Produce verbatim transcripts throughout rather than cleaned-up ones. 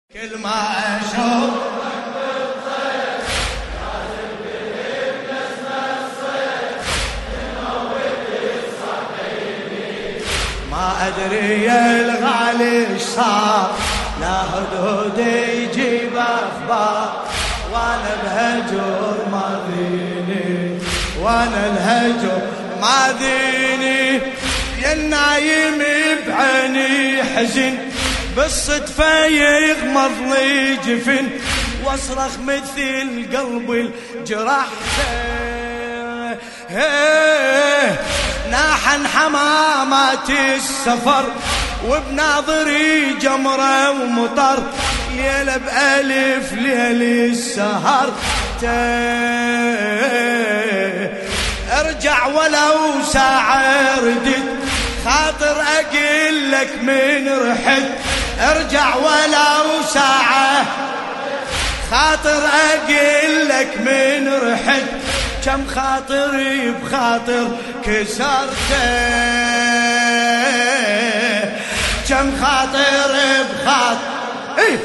كل ما أشوفك بالطير لازم بهم نسمة الصيف تموت الصحيني. ما أدري يا الغالي إيش صار لا هدهد يجيب أخبار وأنا الهجر ماذيني وأنا الهجر ماذيني. يا النايم بعيني حزن بالصدفة يغمض لي جفن واصرخ مثل قلبي الجرح ناحن حمامات السفر وبناظري جمرة ومطر ليلة بألف ليل السهر ارجع ولو ساعة ردت خاطر أقول لك من رحت ارجع ولو ساعة خاطر أقول لك من رحت كم خاطري بخاطر كسرته كم خاطر بخاطر إيه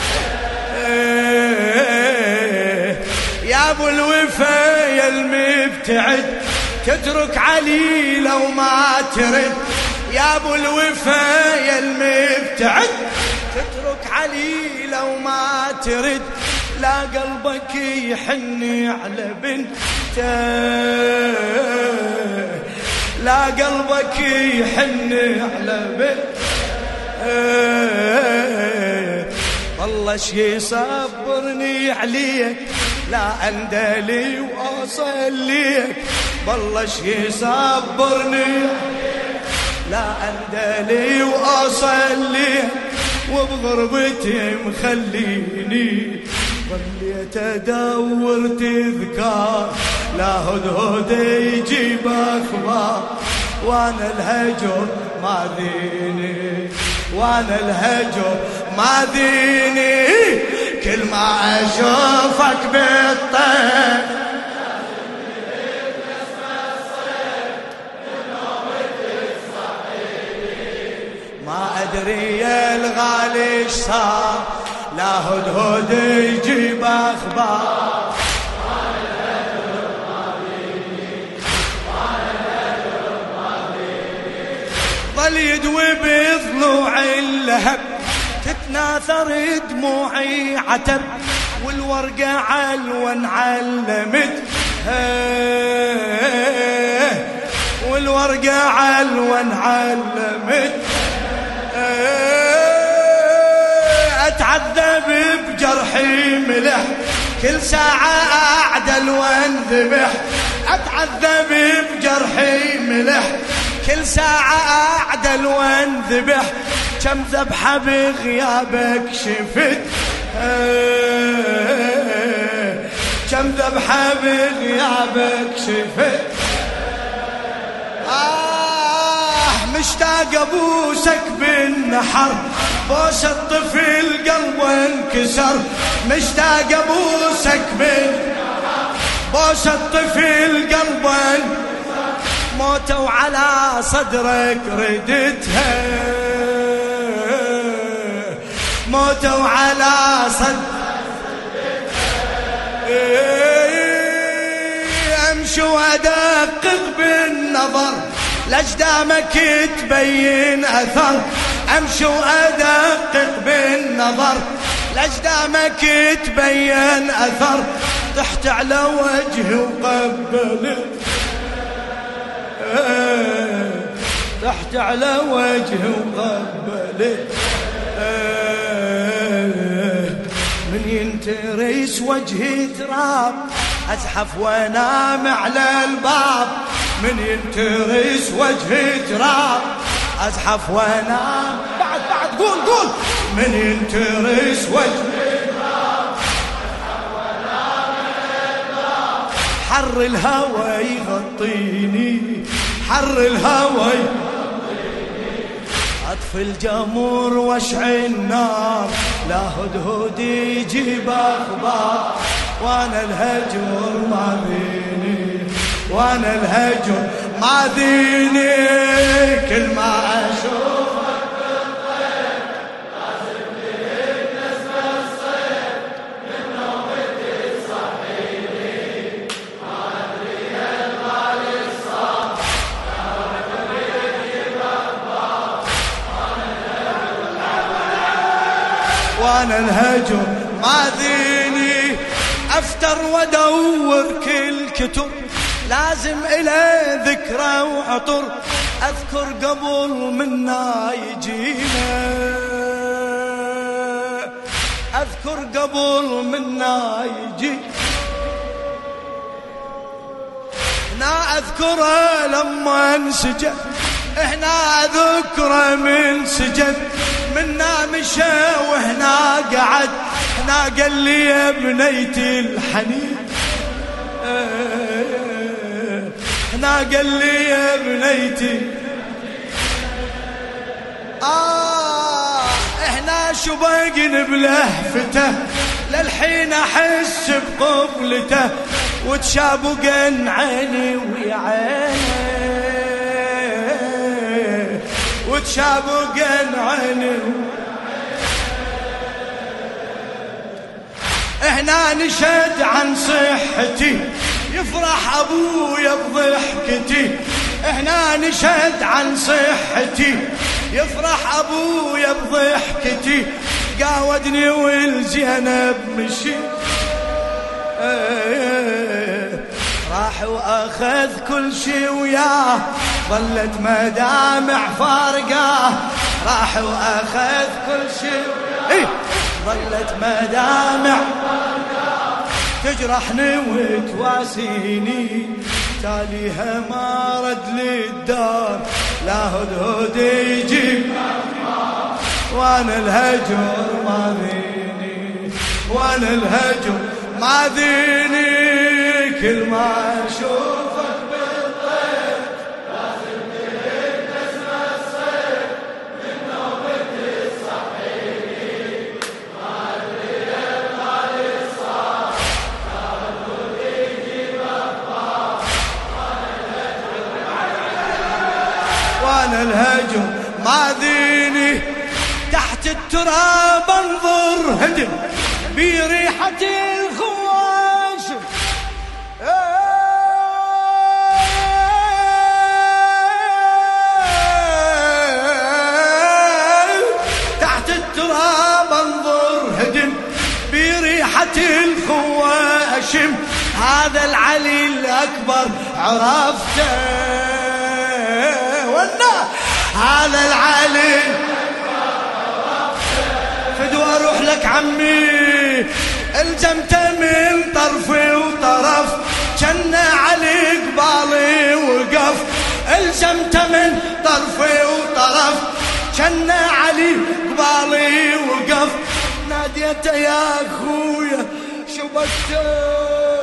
إيه يا ابو الوفا يا المبتعد تترك علي لو ما ترد يا ابو الوفا يا المبتعد تترك علي لو ما ترد لا قلبك يحني على بنته لا قلبك يحني على بنته والله شي يصبرني عليك لا اندلي واصل ليك والله شي يصبرني لا اندلي واصل ليك وبغربتي مخليني ظليت ادور تذكار لا هدهد يجيب اخبار وانا الهجر ماذيني وانا الهجر ماذيني. كل ما اشوفك بالطير ما ادري يا الغالي ايش صار لا هدهد يجيب اخبار وانا الهجر ماذيني وانا الهجر ماذيني. ظل يدوي بضلوع اللهب تتناثر دموعي عتب والورقة علون علمت والورقة علون علمت اتعذب بجرحي ملح كل ساعة اعدل وانذبح اتعذب بجرحي ملح كل ساعة اعدل وانذبح كم ذبحة بغيابك شفت كم ذبحة بغيابك شفت آه مشتاق ابوسك بالنحر بوس الطفل قلبه انكسر مشتاق ابوسك بالنحر بوس الطفل قلبه انكسر موتوا على صدرك ردتها موتوا على صدرك امشي وادقق بالنظر لاجدامك تبين اثر امشي وادقق بالنظر لاجدامك تبين اثر طحت على وجهي وقبلت طحت على وجهي وقبلت من ينترس وجهي تراب ازحف وانام على الباب من ينترس وجهي تراب ازحف وانام بعد بعد قول قول من ينترس وجهي تراب ازحف وانام على الباب حر الهوى يغطيني حر الهوى اطفي الجمر واشعل النار لا هدهد يجيب اخبار وانا الهجر ماذيني وانا الهجر ماذيني. كل ما اشوفك بالطير لازم بهم نسمة وانا الهجر ماذيني. افتر وادور كل كتب لازم إلى ذكرى وعطر، اذكر قبل منا يجينا، اذكر قبل منا يجي. هنا اذكره لما انسجد، هنا ذكره من سجد، منا مشى وهنا قعد، هنا قال لي يا بنيتي الحنين، هنا قال لي يا بنيتي آه هنا شبقن بلهفته، للحين أحس بقبلته، وتشابقن عيني ويا عيني، وتشابقن عيني. هنا نشد عن صحتي، يفرح أبويا بضحكتي، هنا نشد عن صحتي، يفرح أبويا بضحكتي، قاودني والزينب مشي. راح وأخذ كل شي وياه، ظلت مدامع فارقاه، راح وأخذ كل شي وياه، ظلت مدامع تجرحني وتواسيني، تاليها ما رد للدار، لا هدهد يجيب وانا الهجر ماذيني، وانا الهجر ماذيني. كل ما اشوفك بالطير لازم تهد اسمع الصيف، من نوبتي تصحيني، ما ادري الغالي صار، لا هدهد يجيب اخبار، وانا الهجر ماذيني. تحت التراب انظر هدم بريحة الخواش، تحت التراب انظر هدم بريحة الخواشم، هذا العلي الأكبر عرفته، ولا هذا العلي فدوى اروح لك عمي، الزمته من طرفي وطرف، جنى علي قبالي وقف، الزمته من طرفي وطرف، جنى علي قبالي وقف، ناديته يا اخويا شبكته.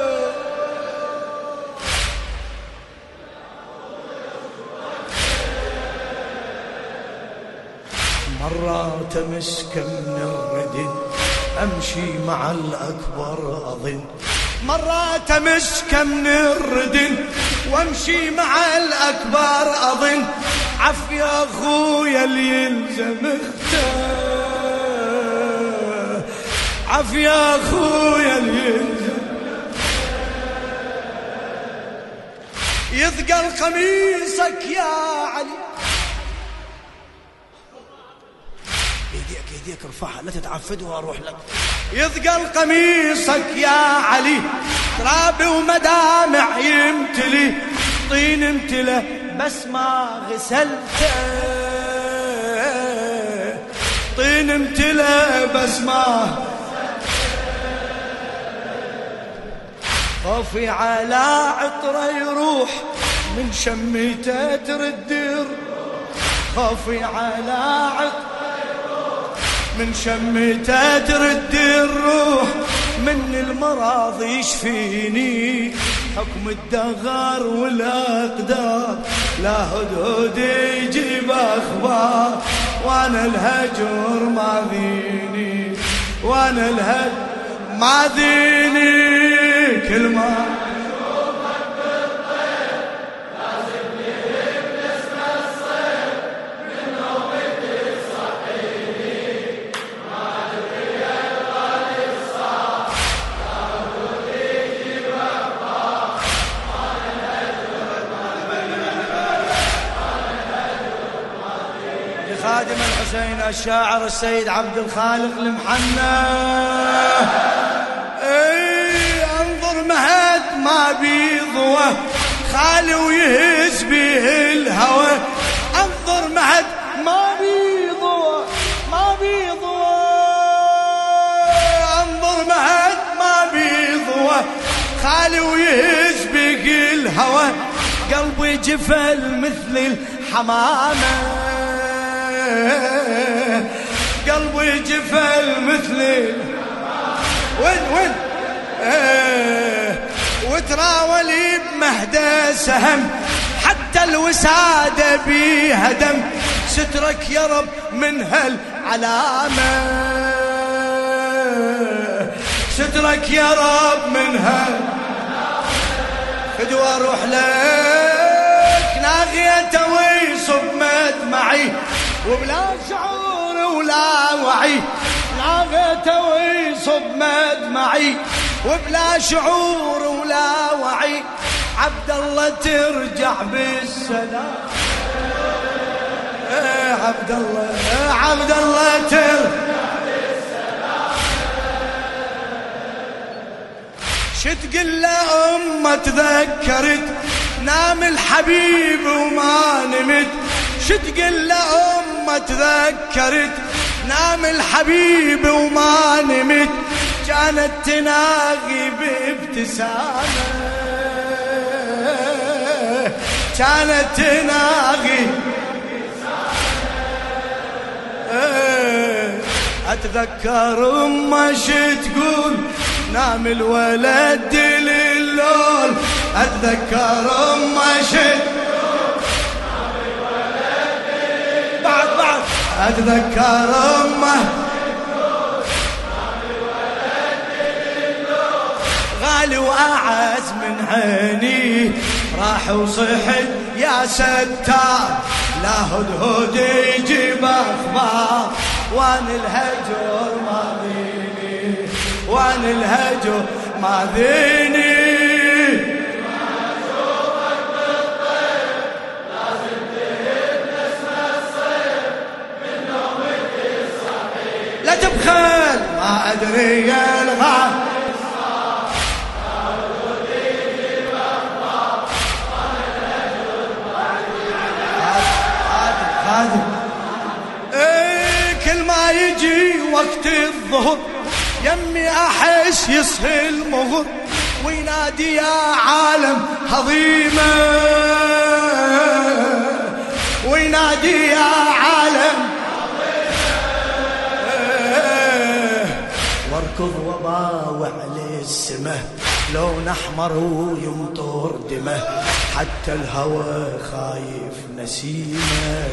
مرة تمسك من الردن أمشي مع الأكبر أظن، مرة تمسك من الردن وامشي مع الأكبر أظن، عف يا أخويا اللي يلزم اختار، عف يا أخويا اللي يلزم. يثقل قميصك يا علي، يديك يديك ارفعها لا تتعفد واروح لك. يثقل قميصك يا علي، ترابي ومدامع يمتلي، طين امتلى بس ما غسلته، طين امتلى بس ما خوفي على عطره يروح، من شميته تردر، خوفي على عطره من شمته ترد الروح، من المراض يشفيني، حكم الدغر والأقدار، لا هدهد يجيب أخبار، وانا الهجر ماذيني، وانا الهجر ماذيني. كل ما خادم زين الشاعر السيد عبد الخالق المحنى. اي انظر مهد ما بيضوى خالي ويهز به الهوى. انظر مهد ما بيضوى ما بيضوى. انظر مهد ما بيضوى خالي ويهز به الهوى. قلبي جفل مثل الحمامة. قلبي جفل مثل وين وين اه وتراولي بمهدى سهم حتى الوسادة بيها دم. سترك يا رب من هالعلامة. سترك يا رب من هالعلامة. فدوى اروح لك ناغيته ويصب مدمعي وبلا شعور ولا وعي. ناغيته ويصب مدمعي وبلا شعور ولا وعي. عبد الله ترجع بالسلام. ايه عبد الله ايه عبد الله ترجع بالسلام. شتقل له امه تذكرت نام الحبيب وما نمت. شتقل له امه تذكرت نام الحبيب وما نمت. كانت تناغي بابتسامة. كانت تناغي اتذكر امه شتقول نام الولد للول. اتذكر امه شتقول نام الولد للول. بعد بعد اتذكر امه غالي وأعز من عيني. راح وصحت يا ستار لا هدهد يجيب أخبار. وان الهجر ماذيني وان الهجر ماذيني. ما أشوفك بالطير لازم تهب نسم الصيف من نومتي الصحيح. لا تبخل ما أدري الغار ايه. كل ما يجي وقت الظهر يمي احس يصحي المغر وينادي يا عالم هضيمه. وينادي يا عالم ايه. واركض وباوع للسمه لون احمر ويمطر دمه. حتى الهوى خايف نسيمه.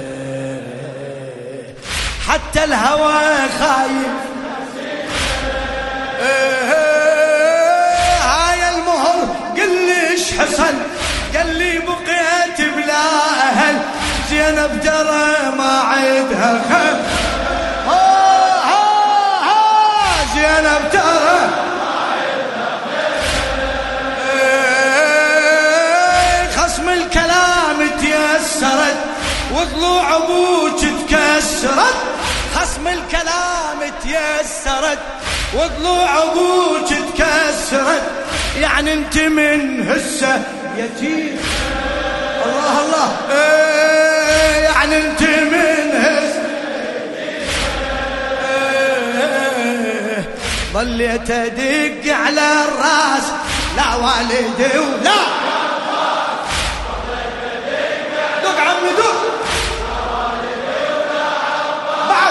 حتى الهوى خايف نسيمه. هاي المهر قل ليش حصل. قال لي بقيت بلا اهل. زينب ترى ما عيدها خل. ها ها ها زينب ترى الكلام تيسرت وضلوع ابوك تكسرت. خصم الكلام تيسرت وضلوع ابوك تكسرت. يعني انت من هسه يتيم. الله الله ايه يعني انت من هسه ايه. ظليت ادق على الراس لا والدي ولا بعد.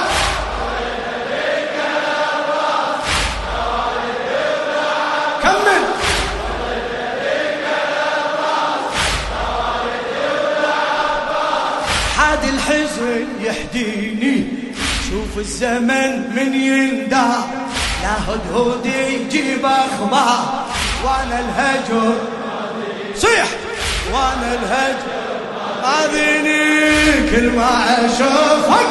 كمل. حاد الحزن يحديني شوف الزمن من يندار. لا هدهد يجيب اخبار. وانا الهجر صيح وانا الهجر ماذيني. كل ما اشوفك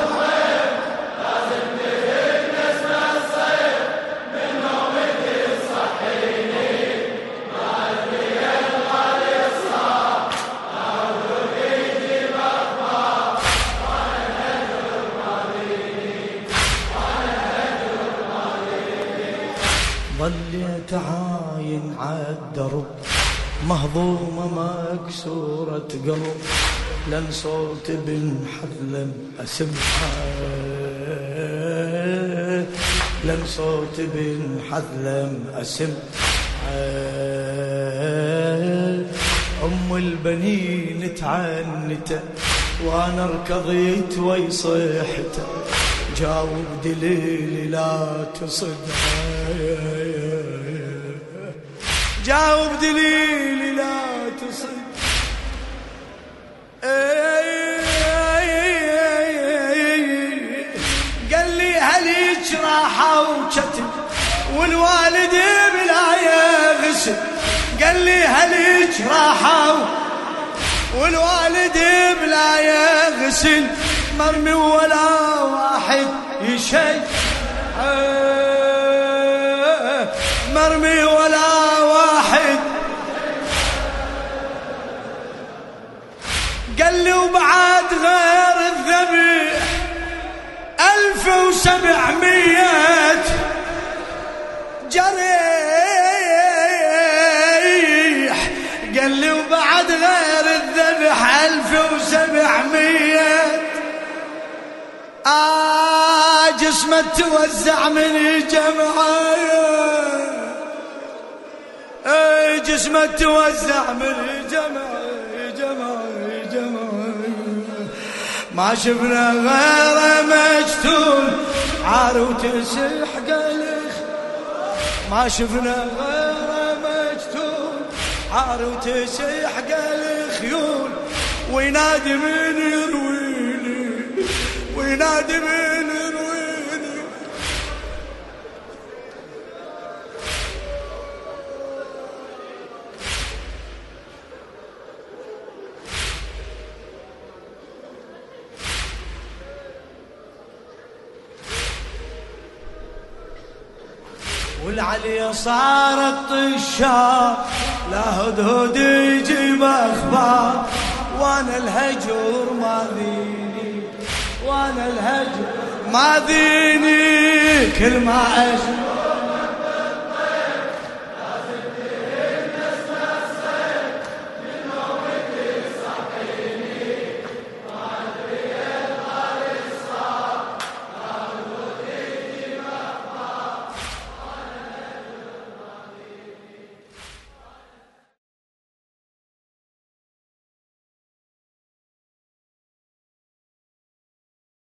لازم تهب نسم الصيف من نومتي تصحيني. ما ادري الغالي الصار لا هدهد يجيب اخبار. وانا الهجر ظليت عاين عالدرب مهضومة مكسورة قلب لن صوت بن حذلم أسمعه لن صوت بن حذلم أسمعه أم البنين تعنته وأنا ركضيت ويصيحته جاوب دليلي لا تصدها جاوب دليلي لا تصد قال لي هليج راحة وكتب والوالد بلا يغسل قال لي هليج راحة والوالد بلا يغسل مرمي ولا واحد يشيع مرمي ولا واحد قال لي وبعد غير الذبيح ألف وسبعمية جريح قال لي وبعد غير الذبح ألف وسبعمية آه جسمه توزع من الجمعة آه جسمه توزع من الجمعة جمعة جمعة ما شفنا غيره مجتول عار وتسح قلخ ما شفنا غيره مجتول عار وتسح قلخيول وينادي من يرويني وينادي من يرويني والعلي صار الطشار لا هدهد يجيب اخبار وانا الهجر ما ذيني وانا الهجر ما ذيني كل ما أشوف